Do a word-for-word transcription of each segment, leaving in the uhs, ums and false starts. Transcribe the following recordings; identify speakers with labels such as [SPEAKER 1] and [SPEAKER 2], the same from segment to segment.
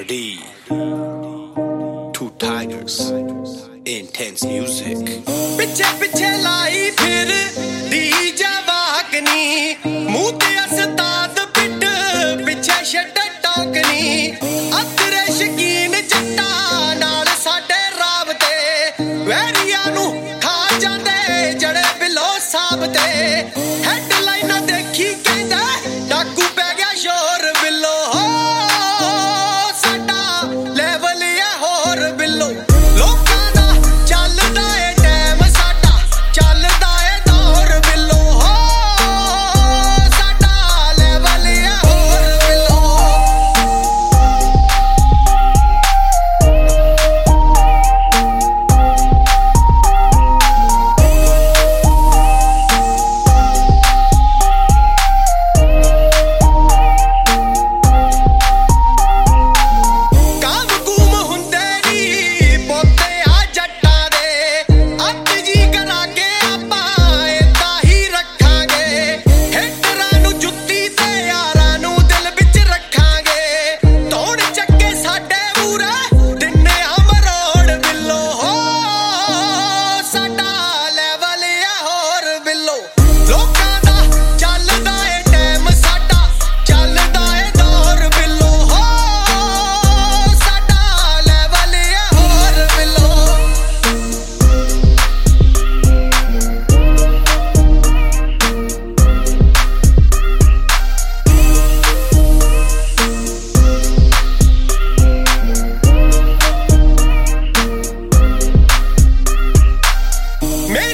[SPEAKER 1] D, two tigers, intense music.
[SPEAKER 2] पिछे पिछे लाई फिर दी जवाकनी मुँह ते अस्ताद पिट पिछे छड्ड टोकनी अतरे शकीन जट्टा नाल साडे राबते वैरिया नू खा जांदे जड़े बिलो साबते हेडलाइनां देखी कहंदा डाकू पै गया शोर बिलो साडा लेवल है होर बिलो लोकां दा चलदा ए टाइम साडा चलदा ए दौर बिलो साडा लेवल है होर बिलो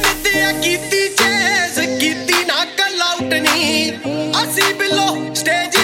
[SPEAKER 2] कीती चेज कीती ना कलाउटनी असी बिलो स्टेज